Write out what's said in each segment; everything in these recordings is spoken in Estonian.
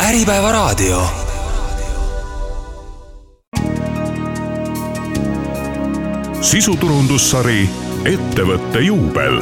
Äripäevaraadio. Sisuturundussari Ettevõtte juubel.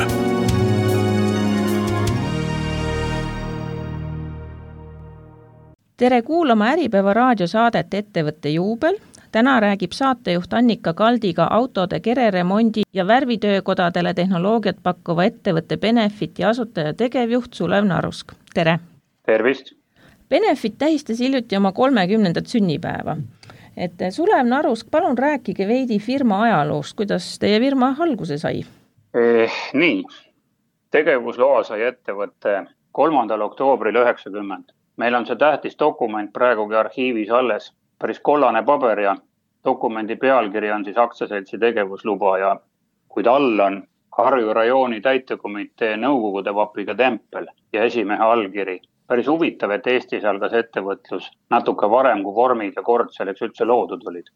Tere kuulama Äripäeva raadiosaadet Ettevõtte juubel. Täna räägib saatejuht Annika Kaldiga autode kereremondi ja värvitöökodadele tehnoloogiat pakkuva ettevõtte Benefiti asutaja tegevjuht Sulev Narusk. Tere! Tervist! Benefit tähistas hiljuti oma 30. sünnipäeva. Sulev Narusk, palun rääkige veidi firma ajaloost, kuidas teie firma alguse sai? Nii, tegevusloa sai ettevõtte 3. oktoobril 90. Meil on see tähtis dokument praegugi arhiivis alles, päris kollane paber ja dokumendi pealkiri on siis aktsiaseltsi tegevusluba ja kuid all on Harju rajooni täitekomitee nõukogude vapiga tempel ja esimehe allkiri. Päris huvitav, et Eestis algas ettevõtlus natuke varem, kui vormid ja kord selleks üldse loodud olid.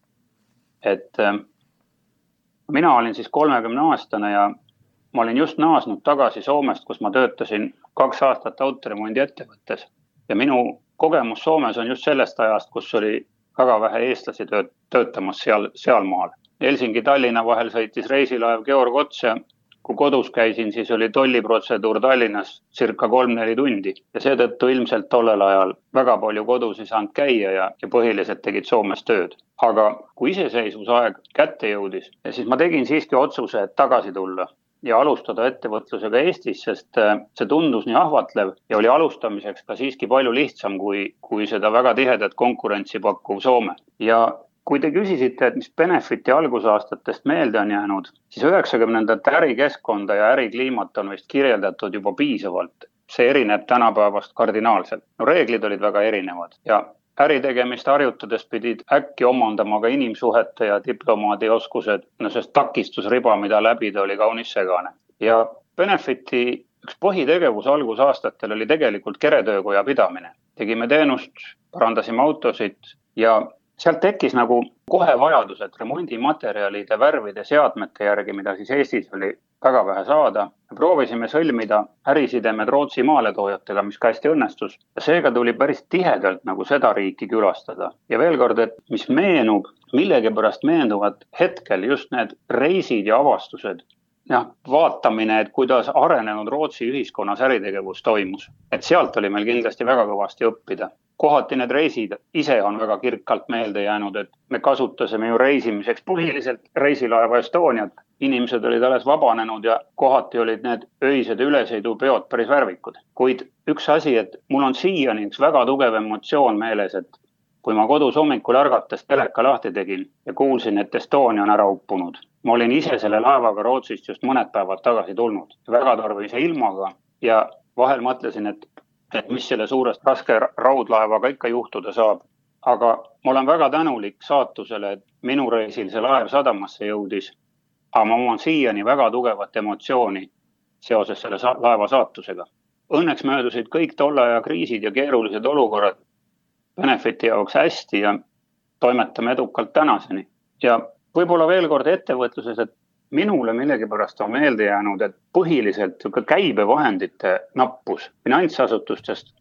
Mina olin siis 30-aastane ja ma olin just naasnud tagasi Soomest, kus ma töötasin 2 aastat autoremondi ettevõttes. Ja minu kogemus Soomes on just sellest ajast, kus oli väga vähe eestlasi töötamas seal maal. Helsingi-Tallinna vahel sõitis reisilaev Georg Ots ja kui kodus käisin, siis oli tolliprotseduur Tallinnas circa 3-4 tundi. Ja seetõttu ilmselt tollel ajal väga palju kodus ei saanud käia ja põhiliselt tegid Soomes tööd. Aga kui iseseisvusaeg kätte jõudis, siis ma tegin siiski otsuse, et tagasi tulla ja alustada ettevõtlusega Eestis, sest see tundus nii ahvatlev ja oli alustamiseks ka siiski palju lihtsam kui seda väga tihedat konkurentsi pakkuv Soome. Ja kui te küsisite, et mis Benefiti algusaastatest meelde on jäänud, siis 90-ndate ärikeskkonda ja ärikliimat on vist kirjeldatud juba piisavalt. See erineb tänapäevast kardinaalselt. Reeglid olid väga erinevad ja äritegemist harjutades pidid äkki omandama ka inimsuhete ja diplomaadi oskused, sest takistusriba, mida läbida, oli kaunis segane. Ja Benefiti üks põhitegevus algusaastatel oli tegelikult keretöökoja pidamine. Tegime teenust, parandasime autosid ja sealt tekkis nagu kohe vajadus, et remondimaterjalide, värvide, seadmete järgi, mida siis Eestis oli väga vähe saada. Proovisime sõlmida ärisidemed Rootsi maaletoojatega, mis ka hästi õnnestus. Ja seega tuli päris tihedalt nagu seda riiki külastada. Ja veel kord, et mis meenub, millegipärast meenuvad hetkel just need reisid ja avastused. Ja vaatamine, et kuidas arenenud Rootsi ühiskonnas äritegevus toimus. Et sealt oli meil kindlasti väga kõvasti õppida. Kohati need reisid ise on väga kirkalt meelde jäänud, et me kasutasime ju reisimiseks põhiliselt reisilaeva Estoniat. Inimesed olid alles vabanenud ja kohati olid need öised ülesõidupeod päris värvikud. Kuid üks asi, et mul on siiani üks väga tugev emotsioon meeles, et kui ma kodus hommikul ärgates teleka lahti tegin ja kuulsin, et Estonia on ära uppunud. Ma olin ise selle laevaga Rootsist just mõned päevad tagasi tulnud. Väga tarvise ilmaga ja vahel mõtlesin, et mis selle suurest raske raudlaevaga ikka juhtuda saab. Aga ma olen väga tänulik saatusele, et minu reisil see laev sadamasse jõudis. Aga ma olen siiani väga tugevat emotsiooni seoses selle laeva saatusega. Õnneks möödusid kõik tolle aja kriisid ja keerulised olukorrad Benefiti jaoks hästi ja toimetame edukalt tänaseni. Ja võib-olla veel kord ettevõtluses, et minule millegipärast on meelde jäänud, et põhiliselt käibevahendite nappus finantsasutustest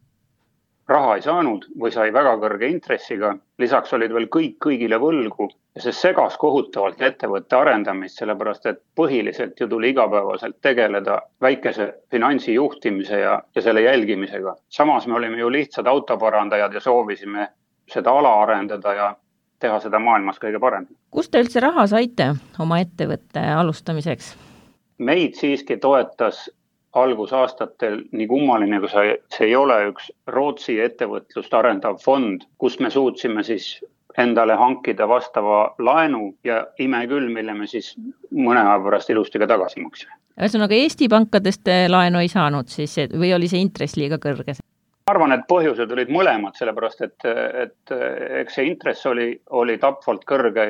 raha ei saanud või sai väga kõrge intressiga. Lisaks olid veel kõigile võlgu ja see segas kohutavalt ettevõtte arendamist, sellepärast et põhiliselt ju tuli igapäevaselt tegeleda väikese finantsi juhtimise ja selle jälgimisega. Samas me olime ju lihtsad autoparandajad ja soovisime seda ala arendada ja teha seda maailmas kõige parem. Kust te üldse raha saite oma ettevõtte alustamiseks? Meid siiski toetas algusaastatel nii kummaline, kui see ei ole üks Rootsi ettevõtlust arendav fond, kus me suutsime siis endale hankida vastava laenu ja ime küll, mille me siis mõne aja pärast ilusti ka tagasi maksime. Ühesõnaga Eesti pankadest laenu ei saanud siis või oli see intress liiga kõrge? Ma arvan, et põhjused olid mõlemad, sellepärast et eks see intress oli tapvalt kõrge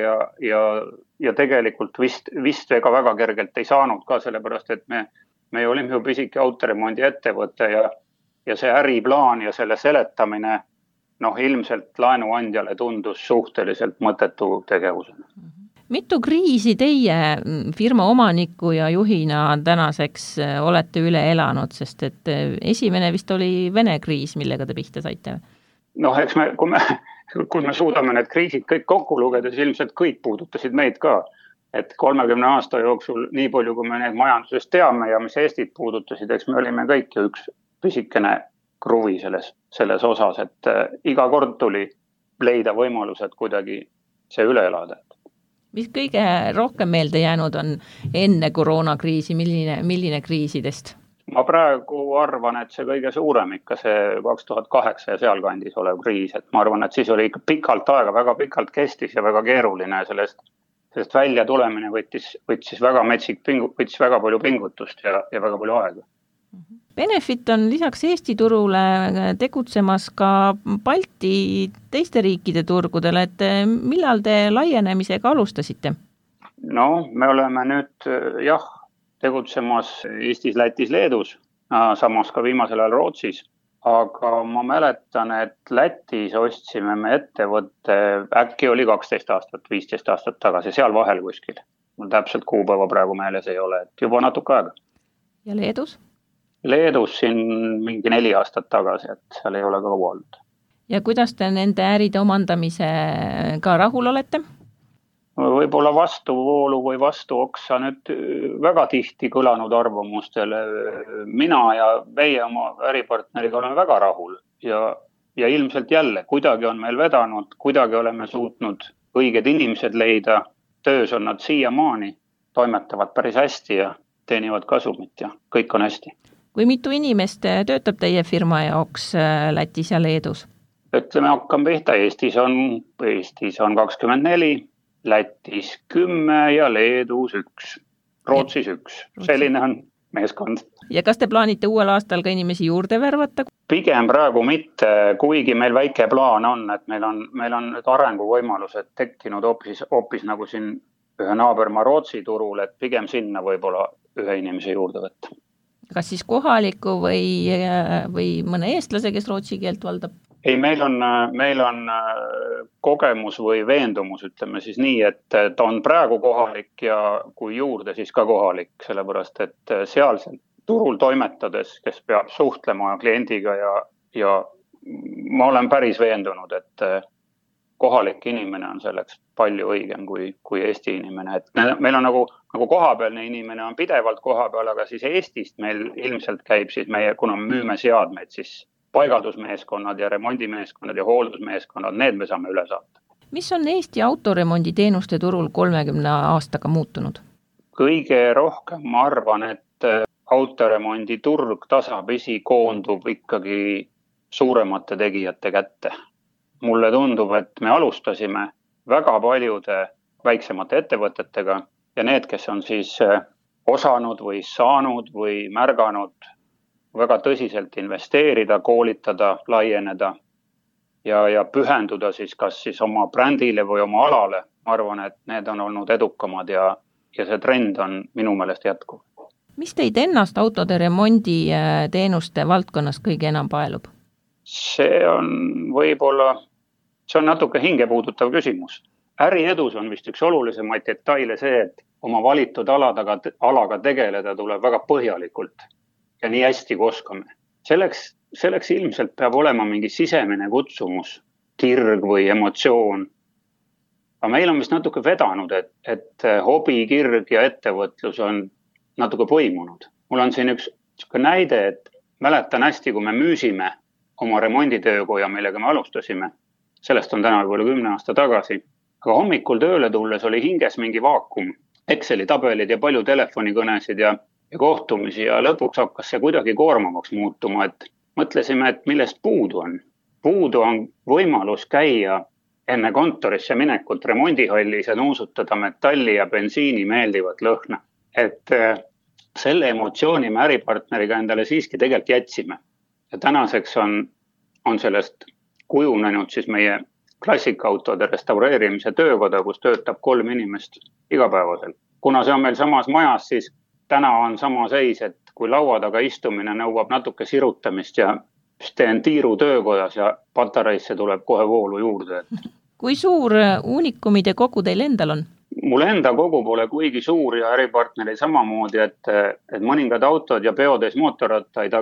ja tegelikult vist väga kergelt ei saanud ka, sellepärast et me olime ju pisike autoremondi ettevõte ja see äriplaan ja selle seletamine ilmselt laenuandjale tundus suhteliselt mõttetu tegevusena. Mitu kriisi teie firma omaniku ja juhina tänaseks olete üle elanud, sest et esimene vist oli Vene kriis, millega te pihta saite? Eks kui me suudame need kriisid kõik kokku lugeda, siis ilmselt kõik puudutasid meid ka. Et 30 aasta jooksul, nii palju kui me need majandusest teame ja mis Eestit puudutasid, eks me olime kõik ju üks pisikene kruvi selles osas, et iga kord tuli leida võimalused kuidagi see üle elada. Mis kõige rohkem meelde jäänud on enne koroonakriisi, milline kriisidest? Ma praegu arvan, et see kõige suurem ikka see 2008 ja sealkandis olev kriis, et ma arvan, et siis oli ikka pikalt aega, väga pikalt kestis ja väga keeruline sellest välja tulemine võttis väga võttis väga palju pingutust ja väga palju aega. Benefit on lisaks Eesti turule tegutsemas ka Balti teiste riikide turgudele, et millal te laienemisega alustasite? Me oleme nüüd tegutsemas Eestis, Lätis, Leedus, samas ka viimasel ajal Rootsis, aga ma mäletan, et Lätis ostsime me ettevõtte, äkki oli 12 aastat, 15 aastat tagasi, seal vahel kuskil. Mul täpselt kuupäeva praegu meeles ei ole, et juba natuke aega. Ja Leedus? Leedus siin mingi 4 aastat tagasi, et seal ei ole ka kaua olnud. Ja kuidas te nende äride omandamisega rahul olete? Võib-olla vastuvoolu või vastuoksa nüüd väga tihti kõlanud arvamustele. Mina ja meie oma äripartneriga oleme väga rahul ja ilmselt jälle kuidagi on meil vedanud, kuidagi oleme suutnud õiged inimesed leida, töös on nad siiamaani, toimetavad päris hästi ja teenivad kasumit ja kõik on hästi. Kui mitu inimest töötab teie firma jaoks Lätis ja Leedus? Ütleme, hakkam pihta, Eestis on 24, Lätis 10 ja Leedus 1, Rootsis 1. Selline on meeskond. Ja kas te plaanite uuel aastal ka inimesi juurde värvata? Pigem praegu mitte, kuigi meil väike plaan on, et meil on nüüd arenguvõimalused tekkinud hoopis nagu siin ühe naabermaa Rootsi turul, et pigem sinna võib-olla ühe inimese juurde võtta. Kas siis kohaliku või mõne eestlase, kes rootsi keelt valdab? Ei, meil on kogemus või veendumus, ütleme siis nii, et ta on praegu kohalik ja kui juurde, siis ka kohalik, sellepärast, et sealsel turul toimetades, kes peab suhtlema kliendiga ja ma olen päris veendunud, et kohalik inimene on selleks palju õigem kui Eesti inimene. Et meil on nagu kohapealne inimene on pidevalt kohapeal, aga siis Eestist meil ilmselt käib siis kuna me müüme seadmeid, siis paigaldusmeeskonnad ja remondimeeskonnad ja hooldusmeeskonnad, need me saame üle saata. Mis on Eesti autoremondi teenuste turul 30 aastaga muutunud? Kõige rohkem ma arvan, et autoremondi turg tasapisi koondub ikkagi suuremate tegijate kätte. Mulle tundub, et me alustasime väga paljude väiksemate ettevõtetega ja need, kes on siis osanud või saanud või märganud väga tõsiselt investeerida, koolitada, laieneda ja pühenduda siis kas siis oma brändile või oma alale. Ma arvan, et need on olnud edukamad ja see trend on minu meelest jätkuv. Mis teid ennast autode remondi teenuste valdkonnas kõige enam paelub? See on natuke hinge puudutav küsimus. Äriedus on vist üks olulisemaid detaile see, et oma valitud alaga tegeleda tuleb väga põhjalikult ja nii hästi kui oskame. Selleks ilmselt peab olema mingi sisemine kutsumus, kirg või emotsioon. Aga meil on vist natuke vedanud, et hobi, kirg ja ettevõtlus on natuke põimunud. Mul on siin üks näide, et mäletan hästi, kui me müüsime oma remonditöökoja, millega me alustasime. Sellest on täna võib-olla 10 aasta tagasi. Aga hommikul tööle tulles oli hinges mingi vaakum, Exceli tabelid ja palju telefonikõnesid ja kohtumisi ja lõpuks hakkas see kuidagi koormavaks muutuma, et mõtlesime, et millest puudu on. Puudu on võimalus käia enne kontorisse minekut remondihallis ja nuusutada metalli ja bensiini meeldivat lõhna. Et selle emotsiooni me äripartneriga endale siiski tegelikult jätsime. Ja tänaseks on sellest kujunenud siis meie klassikaautode restaureerimise töökoda, kus töötab 3 inimest igapäevaselt. Kuna see on meil samas majas, siis täna on sama seis, et kui laua taga istumine nõuab natuke sirutamist ja teen tiiru töökojas ja patareisse tuleb kohe voolu juurde. Kui suur unikumide kogu teil endal on? Mul enda kogu pole kuigi suur ja äripartneri samamoodi, et mõningad autod ja peodes mootorrattaid, aga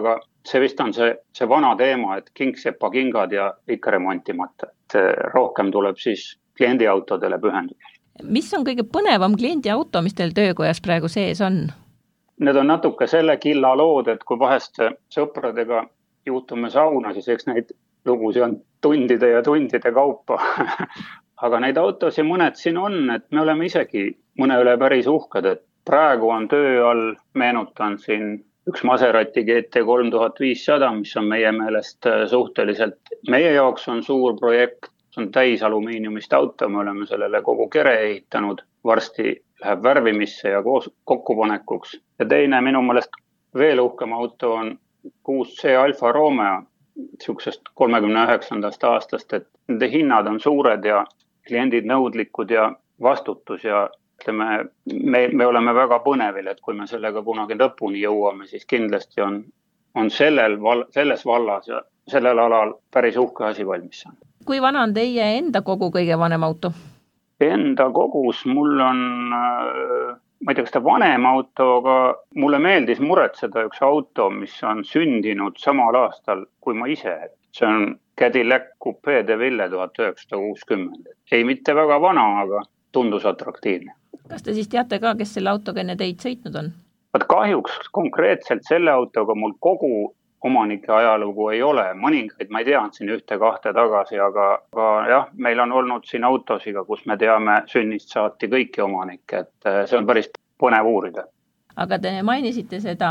see vist on see vana teema, et kingsepa kingad ja ikka remontimata. Rohkem tuleb siis kliendiautodele pühenduda. Mis on kõige põnevam kliendiauto, mis teil töökojas praegu sees on? Need on natuke selle killa lood, et kui vahest sõpradega juhtume sauna, siis eks neid lugusid on tundide ja tundide kaupa. Aga neid autosid mõned siin on, et me oleme isegi mõne üle päris uhked, et praegu on töö all, meenutan siin üks Maserati GT 3500, mis on meie meelest suhteliselt, meie jaoks on suur projekt, see on täis alumiiniumist auto, me oleme sellele kogu kere ehitanud, varsti läheb värvimisse ja kokkupanekuks. Ja teine minu meelest veel uhkem auto on 6C Alfa Romeo, siuksest 39. aastast, et nende hinnad on suured ja kliendid nõudlikud ja vastutus ja ütleme, me oleme väga põnevil, et kui me sellega kunagi lõpuni jõuame, siis kindlasti on selles vallas ja sellel alal päris uhke asi valmis saanud. Kui vana on teie enda kogu kõige vanem auto? Enda kogus mul on, ma ei tea, kas ta vanem auto, aga mulle meeldis muretseda üks auto, mis on sündinud samal aastal kui ma ise. See on Cadillac Coupé de Ville 1960. Ei mitte väga vana, aga tundus atraktiivne. Kas te siis teate ka, kes selle autoga enne teid sõitnud on? Kahjuks konkreetselt selle autoga mul kogu omanike ajalugu ei ole. Mõningaid ma ei tea siin 1-2 tagasi, aga jah, meil on olnud siin autosiga, kus me teame sünnist saati kõiki omanikke, et see on päris põnev uurida. Aga te mainisite seda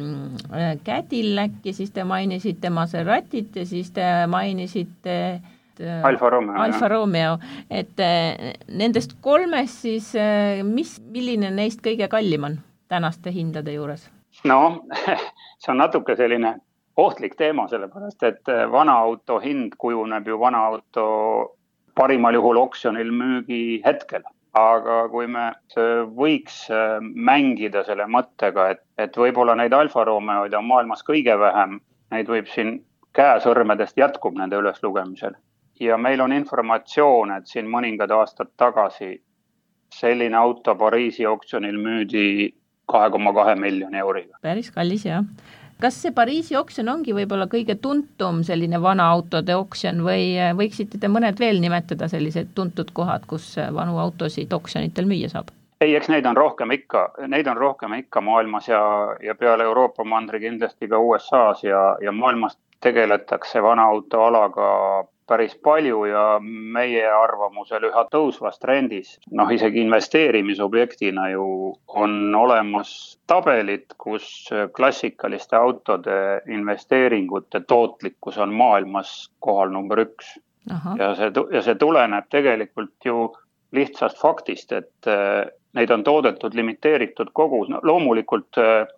Cadillac'i, siis te mainisite Maseratit ja siis te mainisite Alfa Romeo. Et nendest kolmest siis, milline neist kõige kallim on tänaste hindade juures? No, see on natuke selline ohtlik teema, sellepärast, et vana auto hind kujuneb ju vana auto parimal juhul oksjonil müügi hetkel. Aga kui me võiks mängida selle mõttega, et võib-olla neid Alfa Romeoid on maailmas kõige vähem, neid võib siin käesõrmedest jätkub nende üleslugemisel. Ja meil on informatsioon, et siin mõningad aastad tagasi selline auto Pariisi oksjonil müüdi 2,2 miljoni euriga. Päris kallis, jah. Kas see Pariisi oksjon ongi võib-olla kõige tuntum selline vana autode oksjon või võiksite te mõned veel nimetada sellised tuntud kohad, kus vanu autosid oksjonitel müüa saab? Ei, eks neid on rohkem ikka maailmas ja peale Euroopa mandri kindlasti ka USAs ja maailmas tegeletakse vana auto alaga päris palju ja meie arvamusel üha tõusvas trendis. Isegi investeerimisobjektina ju on olemas tabelid, kus klassikaliste autode investeeringute tootlikkus on maailmas kohal number 1. Ja see tuleneb tegelikult ju lihtsast faktist, et neid on toodetud limiteeritud kogus. Loomulikult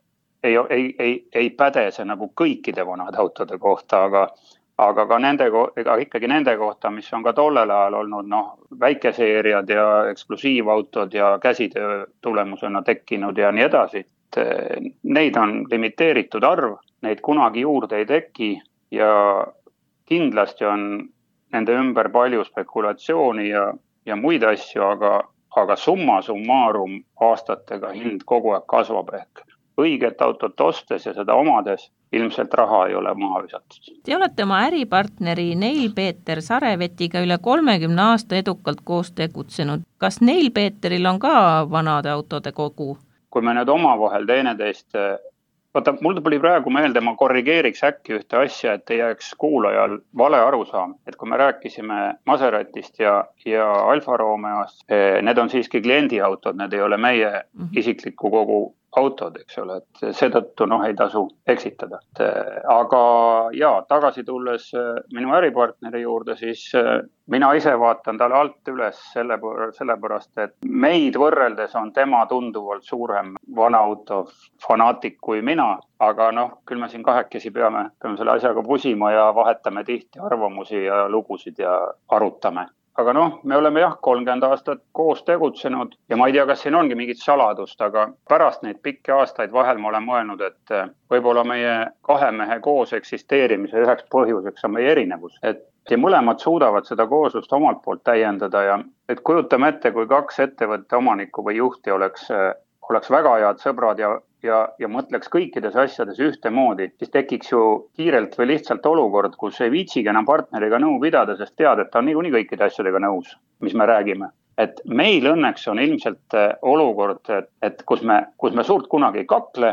ei päde see nagu kõikide vanade autode kohta, aga ka ikkagi nende kohta, mis on ka tollel ajal olnud väikeseeriad ja eksklusiivautod ja käsitöö tulemusena tekkinud ja nii edasi. Neid on limiteeritud arv, neid kunagi juurde ei teki ja kindlasti on nende ümber palju spekulatsiooni ja muid asju, aga summa summarum aastatega hind kogu aeg kasvab ehk õiget autot ostes ja seda omades ilmselt raha ei ole maha visatud. Te olete oma äripartneri Neil-Peeter Sarevetiga üle 30 aasta edukalt koos tegutsenud. Kas Neil-Peeteril on ka vanade autode kogu? Kui me nüüd omavahel teineteist, mul tuli praegu meelde, ma korrigeeriks äkki ühte asja, et ei jääks kuulajal vale arusaam. Et kui me rääkisime Maseratist ja Alfa Romeost, need on siiski kliendiautod, need ei ole meie isikliku kogu autod, eks ole, et seetõttu ei tasu eksitada. Aga tagasi tulles minu äripartneri juurde, siis mina ise vaatan talle alt üles sellepärast, et meid võrreldes on tema tunduvalt suurem vana auto fanaatik kui mina, aga küll me siin kahekesi peame selle asjaga pusima ja vahetame tihti arvamusi ja lugusid ja arutame. Aga me oleme 30 aastat koos tegutsenud ja ma ei tea, kas siin ongi mingit saladust, aga pärast neid pikki aastaid vahel ma olen mõelnud, et võib-olla meie kahe mehe koos eksisteerimise üheks põhjuseks on meie erinevus. Et mõlemad suudavad seda kooslust omalt poolt täiendada ja et kujutame ette, kui 2 ettevõtte omanikku või juhti oleks oleks väga head sõbrad ja mõtleks kõikides asjades ühtemoodi, siis tekiks ju kiirelt või lihtsalt olukord, kus ei viitsigi enam partneriga nõu pidada, sest tead, et ta on niikuinii kõikide asjadega nõus, mis me räägime. Et meil õnneks on ilmselt olukord, et kus me suurt kunagi ei kakle,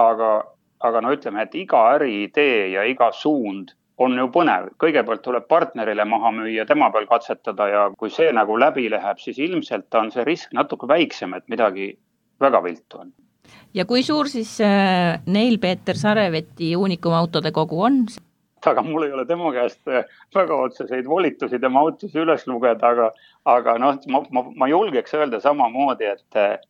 aga no ütleme, et iga äriidee ja iga suund on ju põnev. Kõigepealt tuleb partnerile maha müüa, tema peal katsetada ja kui see nagu läbi läheb, siis ilmselt on see risk natuke väiksem, et midagi väga viltu on. Ja kui suur siis Neil-Peeter Sareveti Unicum autode kogu on? Aga mul ei ole tema käest väga otseseid volitusi tema autosi üles lugeda, aga no, ma julgeks öelda samamoodi, et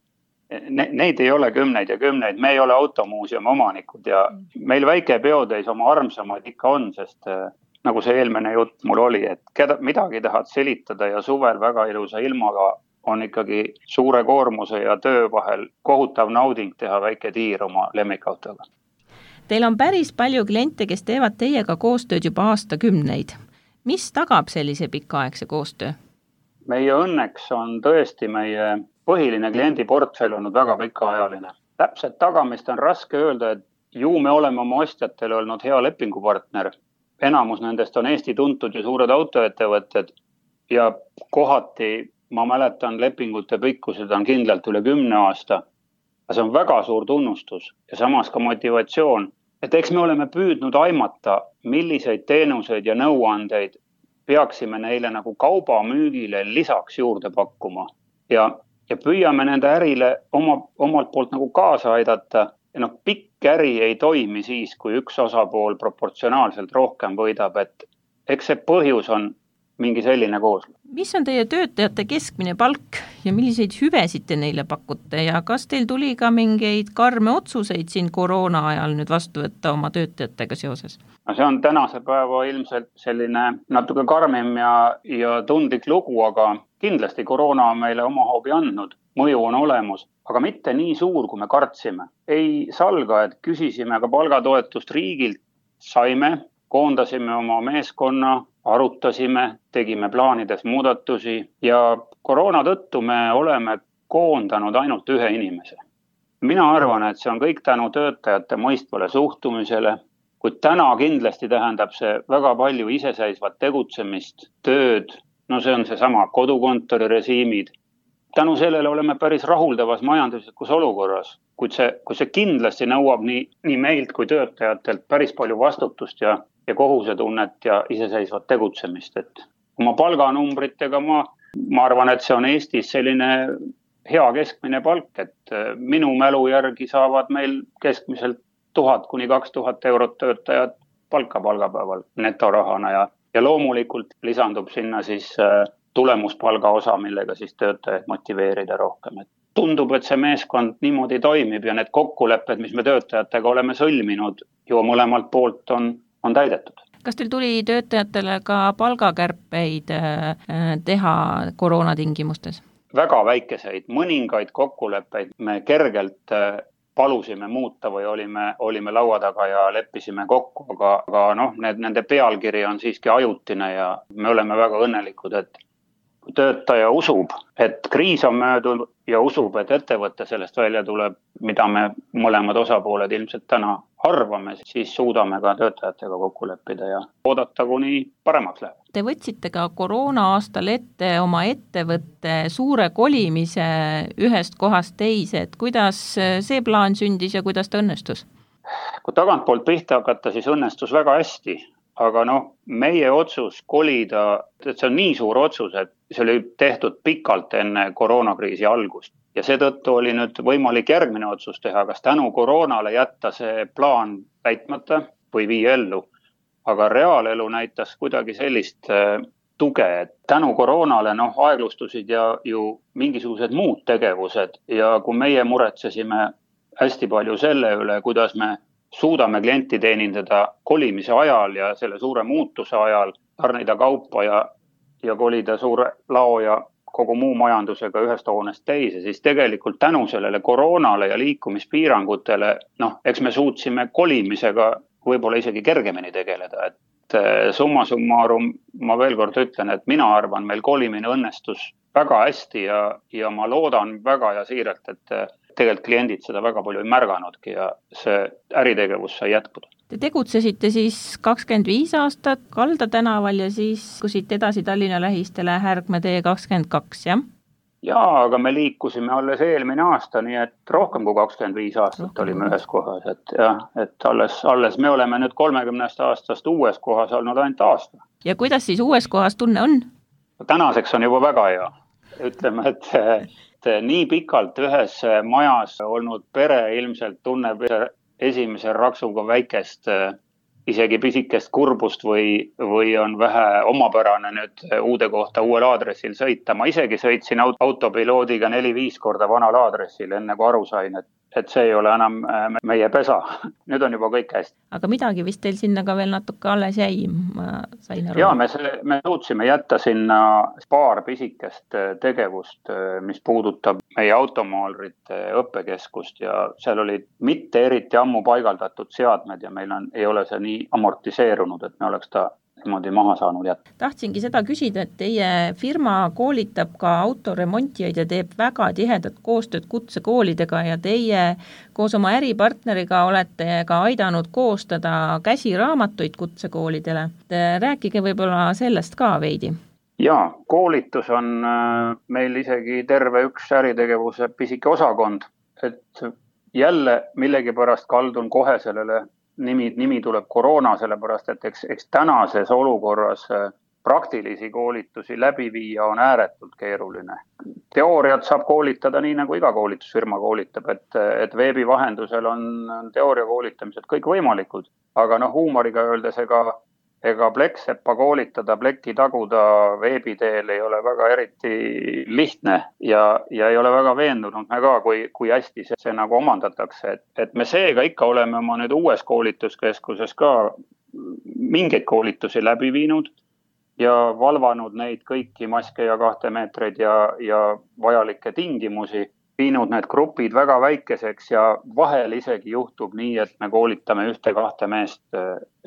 neid ei ole kümneid ja kümneid, me ei ole automuuseumi omanikud ja meil väike peotäis oma armsamaid ikka on, sest nagu see eelmine jutt mul oli, et midagi tahad selitada ja suvel väga ilusa ilmaga on ikkagi suure koormuse ja töö vahel kohutav nauding teha väike tiir oma lemmikautoga. Teil on päris palju kliente, kes teevad teiega koostööd juba aastakümneid. Mis tagab sellise pikaaegse koostöö? Meie õnneks on tõesti meie põhiline kliendiportfell olnud väga pikaajaline. Täpselt tagamist on raske öelda, et ju me oleme oma ostjatele olnud hea lepingupartner. Enamus nendest on Eesti tuntud ja suured autoettevõtted ja kohati ma mäletan, lepingute pikkused on kindlalt üle 10 aasta. See on väga suur tunnustus ja samas ka motivatsioon, et eks me oleme püüdnud aimata, milliseid teenuseid ja nõuandeid peaksime neile nagu kaubamüügile lisaks juurde pakkuma ja püüame nende ärile omalt poolt nagu kaasa aidata. Ja pikk äri ei toimi siis, kui üks osapool proportsionaalselt rohkem võidab, et eks see põhjus on mingi selline kooslu. Mis on teie töötajate keskmine palk ja milliseid hüvesid te neile pakute ja kas teil tuli ka mingeid karme otsuseid siin koroona ajal nüüd vastu võtta oma töötajatega seoses? No see on tänase päeva ilmselt selline natuke karmim ja tundlik lugu, aga kindlasti koroona on meile oma hoobi andnud. Mõju on olemus, aga mitte nii suur, kui me kartsime. Ei salga, et küsisime ka palgatoetust riigilt, saime, koondasime oma meeskonna, arutasime, tegime plaanides muudatusi ja koroona tõttu me oleme koondanud ainult ühe inimese. Mina arvan, et see on kõik tänu töötajate mõistvale suhtumisele, kuid täna kindlasti tähendab see väga palju iseseisvat tegutsemist, tööd, no see on seesama kodukontori režiimid. Tänu sellele oleme päris rahuldavas majanduslikus olukorras, kuid see kindlasti nõuab nii meilt kui töötajatelt päris palju vastutust ja kohusetunnet ja iseseisvat tegutsemist. Et oma palganumbritega ma arvan, et see on Eestis selline hea keskmine palk, et minu mälu järgi saavad meil keskmiselt 1000 kuni 2000 eurot töötajad palgapäeval netorahana ja loomulikult lisandub sinna siis tulemuspalga osa, millega siis töötajaid motiveerida rohkem. Et tundub, et see meeskond niimoodi toimib ja need kokkulepped, mis me töötajatega oleme sõlminud, ju mõlemalt poolt on täidetud. Kas teil tuli töötajatele ka palgakärpeid teha koroona tingimustes? Väga väikeseid, mõningaid kokkuleppeid me kergelt palusime muuta või olime laua taga ja leppisime kokku, aga nende pealkiri on siiski ajutine ja me oleme väga õnnelikud, et kui töötaja usub, et kriis on möödunud ja usub, et ettevõte sellest välja tuleb, mida me mõlemad osapooled ilmselt täna arvame, siis suudame ka töötajatega kokku leppida ja oodata, kuni paremaks läheb. Te võtsite ka koroona aastal ette oma ettevõtte suure kolimise ühest kohast teise, et kuidas see plaan sündis ja kuidas ta õnnestus? Kui tagantpoolt pihta hakata, siis õnnestus väga hästi. Aga meie otsus kolida, et see on nii suur otsus, et see oli tehtud pikalt enne koroonakriisi algust. Ja seetõttu oli nüüd võimalik järgmine otsus teha, kas tänu koroonale jätta see plaan täitmata või viia ellu. Aga reaalelu näitas kuidagi sellist tuge, et tänu koroonale aeglustusid ja ju mingisugused muud tegevused. Ja kui meie muretsesime hästi palju selle üle, kuidas me suudame klienti teenindada kolimise ajal ja selle suure muutuse ajal, tarnida kaupa ja kolida suure lao ja kogu muu majandusega ühest hoonest teise, siis tegelikult tänu sellele koroonale ja liikumispiirangutele, eks me suutsime kolimisega võib-olla isegi kergemini tegeleda. Et summa summarum, ma veel kord ütlen, et mina arvan, meil kolimine õnnestus väga hästi ja ma loodan väga ja siiralt, et tegelikult kliendid seda väga palju ei märganudki ja see äritegevus sai jätkuda. Te tegutsesite siis 25 aastat Kalda tänaval ja siis siit edasi Tallinna lähistele Härgme tee 22, jah? Jaa, aga me liikusime alles eelmine aasta, nii et rohkem kui 25 aastat olime ühes kohas, et alles me oleme nüüd 30 aastast uues kohas olnud ainult aasta. Ja kuidas siis uues kohas tunne on? Tänaseks on juba väga hea. Ütleme, et nii pikalt ühes majas olnud pere ilmselt tunneb esimese raksuga väikest, isegi pisikest kurbust või on vähe omapärane nüüd uude kohta uuel aadressil sõita. Ma isegi sõitsin autopiloodiga 4-5 korda vanal aadressil, enne kui aru sain, et see ei ole enam meie pesa. Nüüd on juba kõik hästi. Aga midagi vist teil sinna ka veel natuke alles jäi, ma sain aru. Jaa, me suutsime jätta sinna paar pisikest tegevust, mis puudutab meie automaalrite õppekeskust ja seal olid mitte eriti ammu paigaldatud seadmed ja meil ei ole see nii amortiseerunud, et me oleks ta niimoodi maha saanud jätta. Tahtsingi seda küsida, et teie firma koolitab ka autoremontijaid ja teeb väga tihedat koostööd kutsekoolidega ja teie koos oma äripartneriga olete ka aidanud koostada käsiraamatuid kutsekoolidele. Rääkige võib-olla sellest ka veidi. Jaa, koolitus on meil isegi terve üks äritegevuse pisike osakond, et jälle millegipärast kaldun kohe sellele nimi tuleb koroona, sellepärast et eks tänases olukorras praktilisi koolitusi läbi viia on ääretult keeruline. Teooriat saab koolitada nii, nagu iga koolitusfirma koolitab, et veebi vahendusel on teooria koolitamised kõik võimalikud, aga huumoriga öeldes ega plekkseppa koolitada, plekki taguda veebiteel ei ole väga eriti lihtne ja ei ole väga veendunud me ka, kui hästi see nagu omandatakse. Et me seega ikka oleme oma nüüd uues koolituskeskuses ka mingeid koolitusi läbi viinud ja valvanud neid kõiki maske ja 2 meetreid ja vajalikke tingimusi, viinud need grupid väga väikeseks ja vahel isegi juhtub nii, et me koolitame 1-2 meest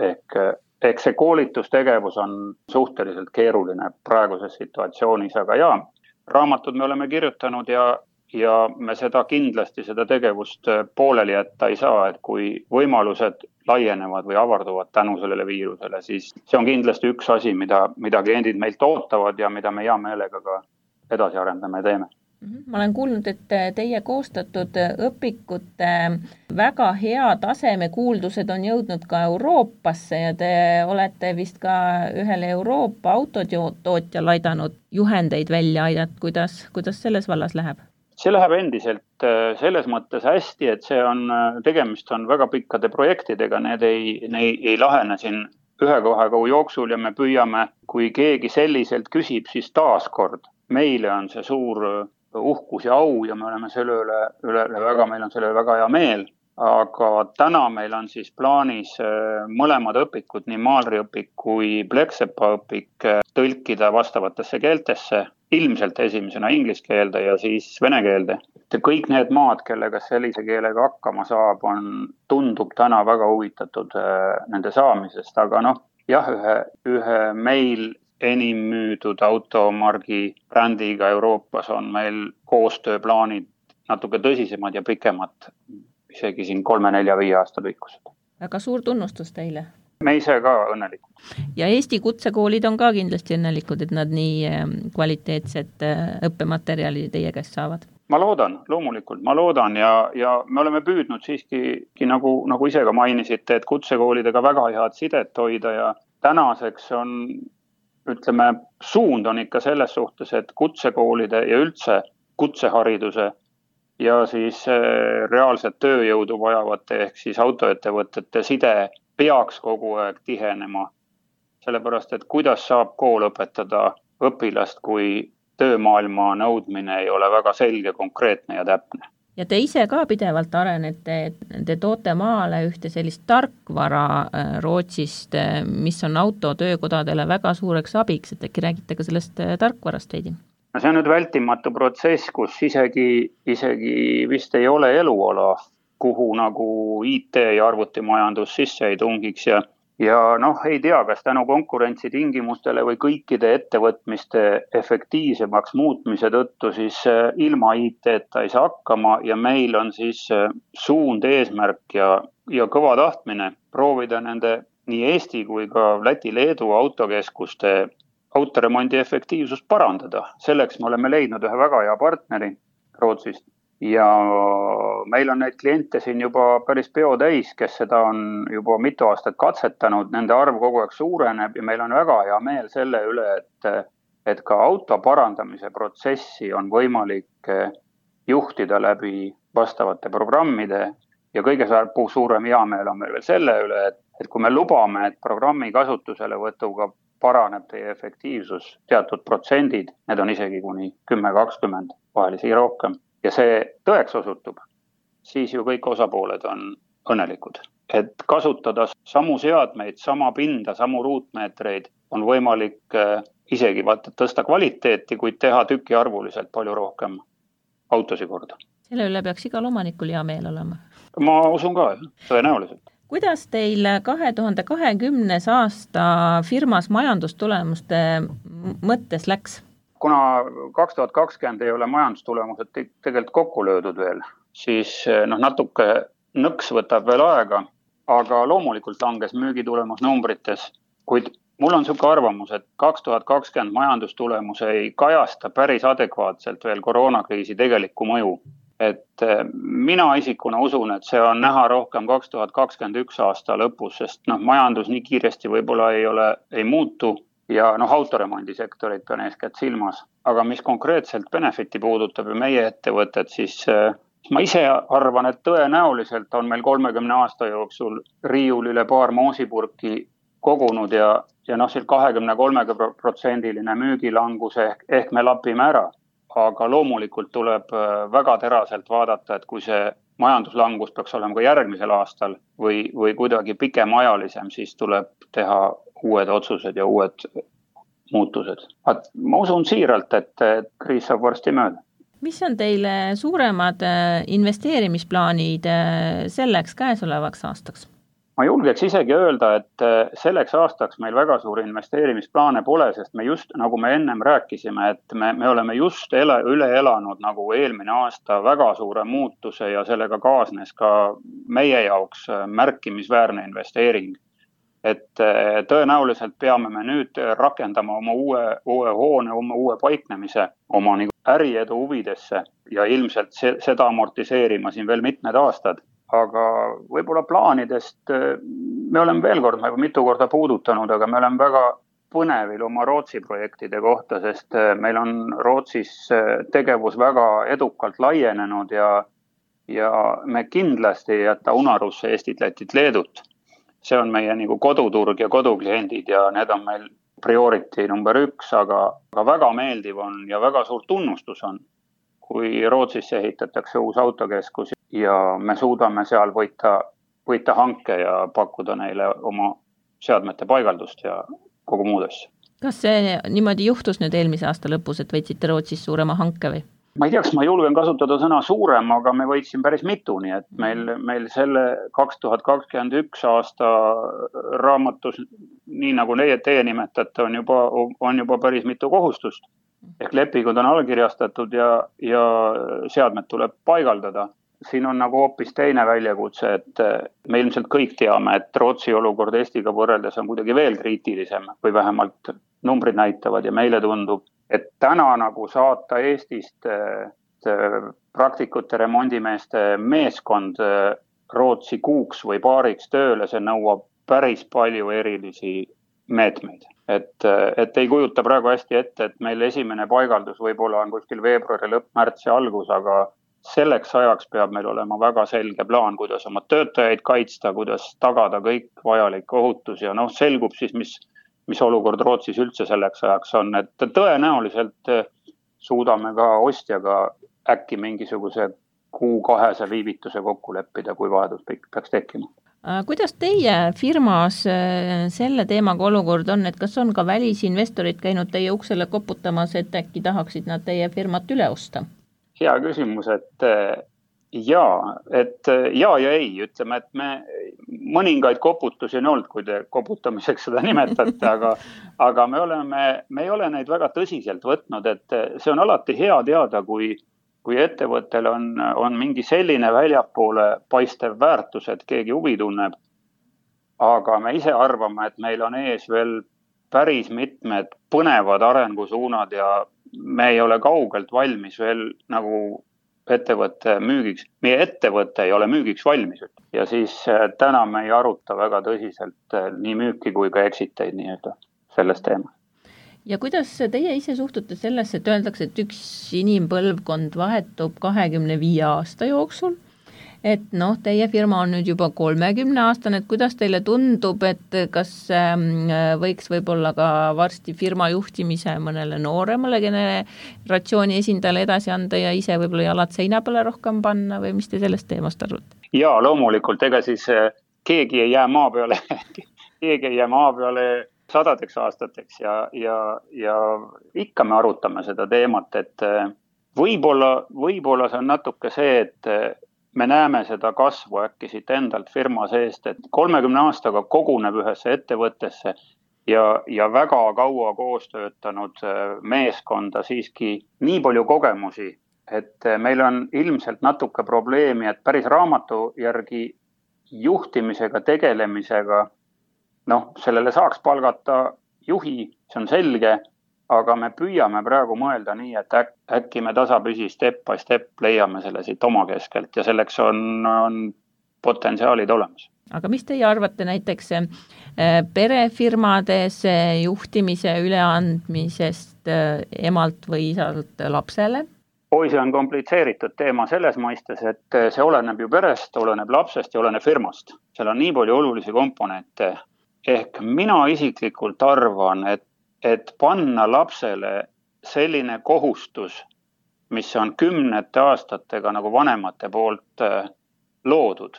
ehk see koolitustegevus on suhteliselt keeruline praeguses situatsioonis, aga jaa, raamatud me oleme kirjutanud ja me seda tegevust pooleli jätta ei saa, et kui võimalused laienevad või avarduvad tänu sellele viirusele, siis see on kindlasti üks asi, mida kliendid meilt ootavad ja mida me hea meelega ka edasi arendame ja teeme. Ma olen kuulnud, et teie koostatud õpikute väga hea taseme kuuldused on jõudnud ka Euroopasse ja te olete vist ka ühele Euroopa autotootjal aidanud juhendeid välja aidata. Kuidas selles vallas läheb? See läheb endiselt selles mõttes hästi, et tegemist on väga pikkade projektidega, need ei lahene siin 1-2 kuu jooksul ja me püüame, kui keegi selliselt küsib, siis taaskord. Meile on see suur uhkus ja au ja me oleme meil on selle väga hea meel, aga täna meil on siis plaanis mõlemad õpikud, nii maalriõpik kui pleksepa õpik tõlkida vastavatesse keeltesse, ilmselt esimesena inglise keelde ja siis vene keelde. Kõik need maad, kellega sellise keelega hakkama saab, tundub täna väga huvitatud nende saamisest, aga ühe meil enim müüdud automargi brändiga Euroopas on meil koostööplaanid natuke tõsisemad ja pikemad, isegi siin 3-4-5 aasta pikkused. Väga suur tunnustus teile. Me ise ka õnnelikud. Ja Eesti kutsekoolid on ka kindlasti õnnelikud, et nad nii kvaliteetset õppematerjali teie käest saavad. Ma loodan, loomulikult, ma loodan ja me oleme püüdnud siiski nagu ise ka mainisite, et kutsekoolidega väga head sidet hoida ja tänaseks suund on ikka selles suhtes, et kutsekoolide ja üldse kutsehariduse ja siis reaalset tööjõudu vajavate ehk siis autoettevõtete side peaks kogu aeg tihenema. Sellepärast, et kuidas saab kool õpetada õpilast, kui töömaailma nõudmine ei ole väga selge, konkreetne ja täpne. Ja te ise ka pidevalt arenete, te toote maale ühte sellist tarkvara Rootsist, mis on autotöökodadele väga suureks abiks, et äkki räägite ka sellest tarkvarast veidi? See on nüüd vältimatu protsess, kus isegi vist ei ole eluala, kuhu nagu IT ja arvutimajandus sisse ei tungiks ja ei tea, kas tänu konkurentsi tingimustele või kõikide ettevõtmiste efektiivsemaks muutmise tõttu siis ilma IT-ta ei saa hakkama ja meil on siis suund, eesmärk ja kõva tahtmine proovida nende nii Eesti kui ka Läti-Leedu autokeskuste autoremondi efektiivsust parandada. Selleks me oleme leidnud ühe väga hea partneri Rootsist ja meil on neid kliente siin juba päris peo täis, kes seda on juba mitu aastat katsetanud, nende arv kogu aeg suureneb ja meil on väga hea meel selle üle, et ka auto parandamise protsessi on võimalik juhtida läbi vastavate programmide ja kõige suurem heameel on meil veel selle üle, et kui me lubame, et programmi kasutuselevõtuga paraneb teie efektiivsus teatud protsendid, need on isegi kuni 10-20, vahel isegi rohkem. Ja see tõeks osutub, siis ju kõik osapooled on õnnelikud. Et kasutada samu seadmeid, sama pinda, samu ruutmeetreid on võimalik isegi tõsta kvaliteeti, kuid teha tükiarvuliselt palju rohkem autosi korda. Selle üle peaks igal omanikul hea meel olema. Ma usun ka, tõenäoliselt. Kuidas teil 2020. aasta firmas majandustulemuste mõttes läks? Kuna 2020 ei ole majandustulemused tegelikult kokku löödud veel, siis natuke nõks võtab veel aega, aga loomulikult langes müügitulemus numbrites. Kuid mul on selline arvamus, et 2020 majandustulemus ei kajasta päris adekvaatselt veel koroonakriisi tegelikku mõju. Et mina isikuna usun, et see on näha rohkem 2021 aasta lõpus, sest majandus nii kiiresti võib-olla ei muutu ja autoremondisektorit pean eeskätt silmas. Aga mis konkreetselt Benefiti puudutab ja meie ettevõtted, siis ma ise arvan, et tõenäoliselt on meil 30 aasta jooksul riiulile paar moosipurki kogunud ja 23% müügilanguse ehk me lapime ära. Aga loomulikult tuleb väga teraselt vaadata, et kui see majanduslangus peaks olema ka järgmisel aastal või kuidagi pikemaajalisem, siis tuleb teha uued otsused ja uued muutused. Ma usun siiralt, et kriis saab varsti mööda. Mis on teile suuremad investeerimisplaanid selleks käesolevaks aastaks? Ma julgeks isegi öelda, et selleks aastaks meil väga suuri investeerimisplaane pole, sest me just, nagu me ennem rääkisime, et me oleme just üle elanud nagu eelmine aasta väga suure muutuse ja sellega kaasnes ka meie jaoks märkimisväärne investeering. Et tõenäoliselt peame me nüüd rakendama oma uue hoone, oma uue paiknemise oma äriedu huvidesse ja ilmselt seda amortiseerima siin veel mitmed aastad. Aga võib-olla plaanidest me oleme veel kord, ma juba mitu korda puudutanud, aga me oleme väga põnevil oma Rootsi projektide kohta, sest meil on Rootsis tegevus väga edukalt laienenud ja me kindlasti ei jäta unarusse Eestit, Lätit, Leedut. See on meie koduturg ja kodukliendid ja need on meil priority number 1, aga väga meeldiv on ja väga suur tunnustus on, kui Rootsisse ehitatakse uus autokeskus ja me suudame seal võita hanke ja pakkuda neile oma seadmete paigaldust ja kogu muud asja. Kas see niimoodi juhtus nüüd eelmise aasta lõpus, et võitsite Rootsis suurema hanke või? Ma ei tea, kas ma julgen kasutada sõna suurem, aga me võitsin päris mitu, nii et meil selle 2021 aasta raamatus, nii nagu teie nimetate, on juba päris mitu kohustust. Ehk lepingud on allkirjastatud ja seadmed tuleb paigaldada. Siin on hoopis teine väljakutse, et me ilmselt kõik teame, et Rootsi olukord Eestiga võrreldes on kuidagi veel kriitilisem või vähemalt numbrid näitavad ja meile tundub, et täna saata Eestist praktikute remondimeeste meeskond Rootsi kuuks või paariks tööle, see nõuab päris palju erilisi meetmeid. Et ei kujuta praegu hästi ette, et meil esimene paigaldus võib-olla on kuskil veebruari lõpp, märtsi algus, aga selleks ajaks peab meil olema väga selge plaan, kuidas oma töötajaid kaitsta, kuidas tagada kõik vajalik ohutus ja selgub siis, mis olukord Rootsis üldse selleks ajaks on, et tõenäoliselt suudame ka ostjaga äkki mingisuguse 1-2 viivituse kokku leppida, kui vajadus peaks tekkima. Kuidas teie firmas selle teemaga olukord on, et kas on ka välisinvestorid käinud teie uksele koputamas, et äkki tahaksid nad teie firmat üle osta? Hea küsimus, et ja ei, ütleme, et mõningaid koputusi on olnud, kui te koputamiseks seda nimetate, aga me ei ole neid väga tõsiselt võtnud, et see on alati hea teada, kui ettevõttel on mingi selline väljapoole paistev väärtus, et keegi huvi tunneb. Aga me ise arvame, et meil on ees veel päris mitmed põnevad arengusuunad ja me ei ole kaugelt valmis veel nagu ettevõtte müügiks. Meie ettevõte ei ole müügiks valmis. Ja siis täna me ei aruta väga tõsiselt nii müüki kui ka exiteid nii-öelda selles teemas. Ja kuidas teie ise suhtute sellesse, et öeldakse, et üks inimpõlvkond vahetub 25 aasta jooksul? Et teie firma on nüüd juba 30 aastane, et kuidas teile tundub, et kas võiks võib-olla ka varsti firma juhtimise mõnele nooremale generatsiooni esindajale edasi anda ja ise võib-olla jalad seina peale rohkem panna või mis te sellest teemast arvate? Ja loomulikult, ega siis keegi ei jää maa peale sadadeks aastateks ja ikka me arutame seda teemat, et võib-olla see on natuke see, et me näeme seda kasvu äkki siit endalt firma seest, et 30 aastaga koguneb ühesse ettevõttesse ja väga kaua koos töötanud meeskonda siiski nii palju kogemusi, et meil on ilmselt natuke probleemi, et päris raamatu järgi juhtimisega, tegelemisega, sellele saaks palgata juhi, see on selge, aga me püüame praegu mõelda nii, et äkki me tasapüsi step by step leiame selle siit oma keskelt ja selleks on potentsiaalid olemas. Aga mis teie arvate näiteks perefirmades juhtimise üleandmisest emalt või isalt lapsele? See on komplitseeritud teema selles mõistes, et see oleneb ju perest, oleneb lapsest ja oleneb firmast. Seal on nii palju olulisi komponente. Ehk mina isiklikult arvan, et panna lapsele selline kohustus, mis on 10 aastatega nagu vanemate poolt loodud,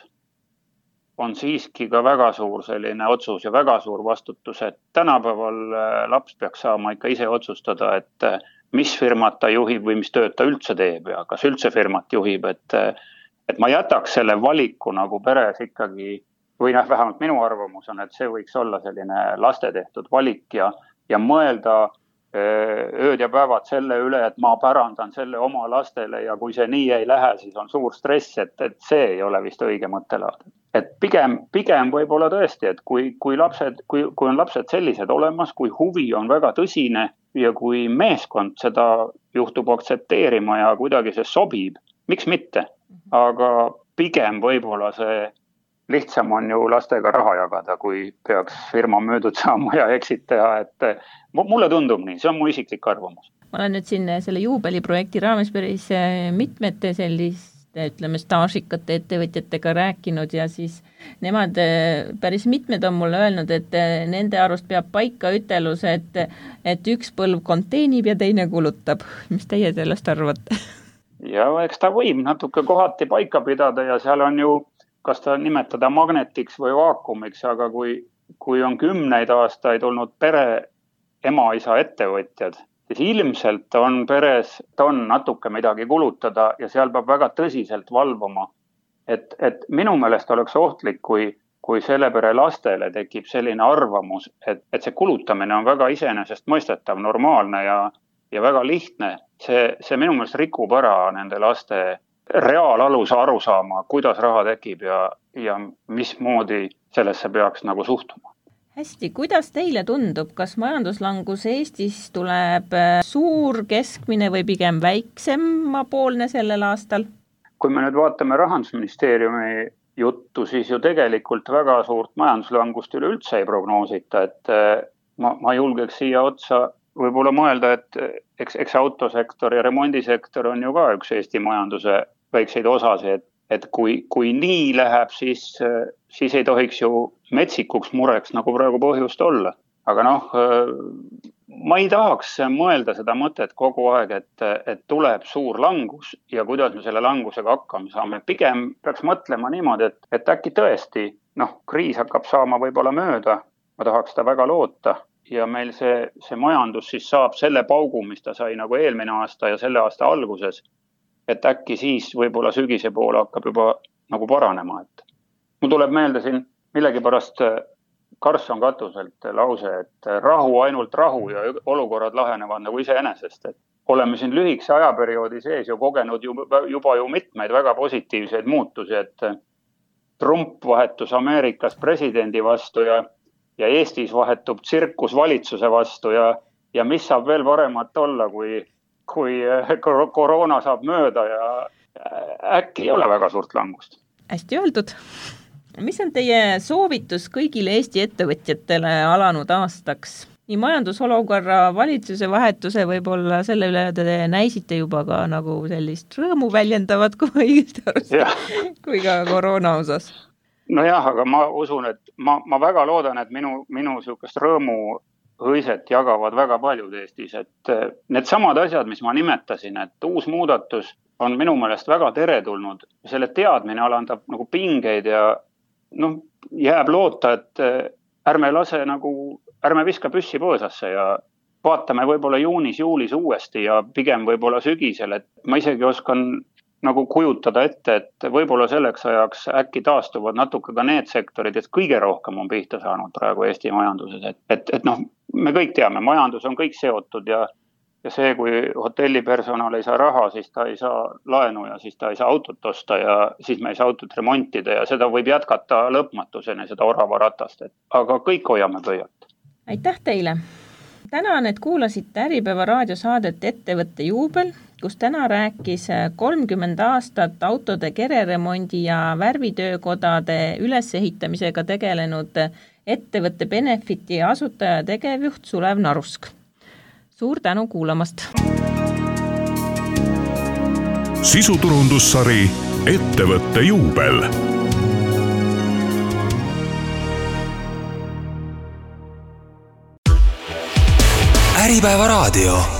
on siiski ka väga suur selline otsus ja väga suur vastutus, et tänapäeval laps peaks saama ikka ise otsustada, et mis firmat ta juhib või mis tööd ta üldse teeb ja kas üldse firmat juhib, et ma jätaks selle valiku nagu peres ikkagi, või vähemalt minu arvamus on, et see võiks olla selline laste tehtud valik ja mõelda ööd ja päevad selle üle, et ma pärandan selle oma lastele ja kui see nii ei lähe, siis on suur stress, et see ei ole vist õige mõttelaad. Et pigem võib-olla tõesti, et kui on lapsed sellised olemas, kui huvi on väga tõsine ja kui meeskond seda juhtub aktsepteerima ja kuidagi see sobib, miks mitte? Aga pigem võib-olla see lihtsam on ju lastega raha jagada, kui peaks firma möödud saama ja exit teha, et mulle tundub nii, see on mu isiklik arvamus. Ma olen nüüd siin selle juubeliprojekti raames päris mitmete selliste, staažikate ettevõtjatega rääkinud ja siis nemad päris mitmed on mulle öelnud, et nende arust peab paika ütelus, et üks põlvkond teenib ja teine kulutab. Mis teie sellest arvate? Ja eks ta võib natuke kohati paika pidada ja seal on ju kas ta nimetada magnetiks või vaakumiks, aga kui on 10 aastaid olnud pere ema-isa ettevõtjad, siis ilmselt on peres natuke midagi kulutada ja seal peab väga tõsiselt valvama. Et minu meelest oleks ohtlik, kui selle pere lastele tekib selline arvamus, et see kulutamine on väga iseenesest mõistetav, normaalne ja väga lihtne. See minu meelest rikub ära nende laste reaalaluse aru saama, kuidas raha tekib ja mismoodi sellesse peaks nagu suhtuma. Hästi, kuidas teile tundub, kas majanduslangus Eestis tuleb suur, keskmine või pigem väiksemapoolne sellel aastal? Kui me nüüd vaatame Rahandusministeeriumi juttu, siis ju tegelikult väga suurt majanduslangust üleüldse ei prognoosita, et ma julgeks siia otsa võib-olla mõelda, et eks autosektor ja remondisektor on ju ka üks Eesti majanduse väikseid osasid, et kui nii läheb, siis ei tohiks ju metsikuks mureks nagu praegu põhjust olla. Aga ma ei tahaks mõelda seda mõtet kogu aeg, et tuleb suur langus ja kuidas me selle langusega hakkama saame. Pigem peaks mõtlema niimoodi, et äkki tõesti, kriis hakkab saama võib-olla mööda, ma tahaks seda väga loota ja meil see majandus siis saab selle paugu, mis ta sai nagu eelmine aasta ja selle aasta alguses, et äkki siis võib-olla sügise poole hakkab juba nagu paranema. Mul tuleb meelde siin millegipärast Karlsson katuselt lause, et rahu, ainult rahu ja olukorrad lahenevad nagu iseenesest. Et oleme siin lühikese ajaperioodi sees ju kogenud juba mitmeid väga positiivseid muutusi, et Trump vahetus Ameerikas presidendi vastu ja Eestis vahetub tsirkus valitsuse vastu ja mis saab veel paremat olla, kui koroona saab mööda ja äkki ei ole väga suurt langust. Hästi öeldud. Mis on teie soovitus kõigile Eesti ettevõtjatele alanud aastaks? Nii majandusolukorra, valitsuse vahetuse võib-olla selle üle te näisite juba ka nagu sellist rõõmu väljendavat, kui õigesti aru, kui ka koroona osas. Nojah, aga ma usun, et ma väga loodan, et minu sihukest rõõmu hõiset jagavad väga paljud Eestis, et need samad asjad, mis ma nimetasin, et uus muudatus on minu meelest väga teretulnud. Selle teadmine alandab nagu pingeid ja jääb loota, et ärme viska püssi põõsasse ja vaatame võib-olla juulis uuesti ja pigem võib-olla sügisel, et ma isegi oskan nagu kujutada ette, et võib-olla selleks ajaks äkki taastuvad natuke ka need sektorid, et kõige rohkem on pihta saanud praegu Eesti majanduses, et me kõik teame, majandus on kõik seotud ja see, kui hotellipersonal ei saa raha, siis ta ei saa laenu ja siis ta ei saa autot osta ja siis me ei saa autot remontida ja seda võib jätkata lõpmatuseni, seda orava ratast, aga kõik hoiame pöialt. Aitäh teile! Tänan, et kuulasite Äripäeva raadiosaadet Ettevõtte juubel, kus täna rääkis 30 aastat autode kereremondi ja värvitöökodade ülesehitamisega tegelenud ettevõtte Benefiti asutaja tegevjuht Sulev Narusk. Suur tänu kuulamast! Sisuturundussari Ettevõtte juubel. Äripäeva raadio.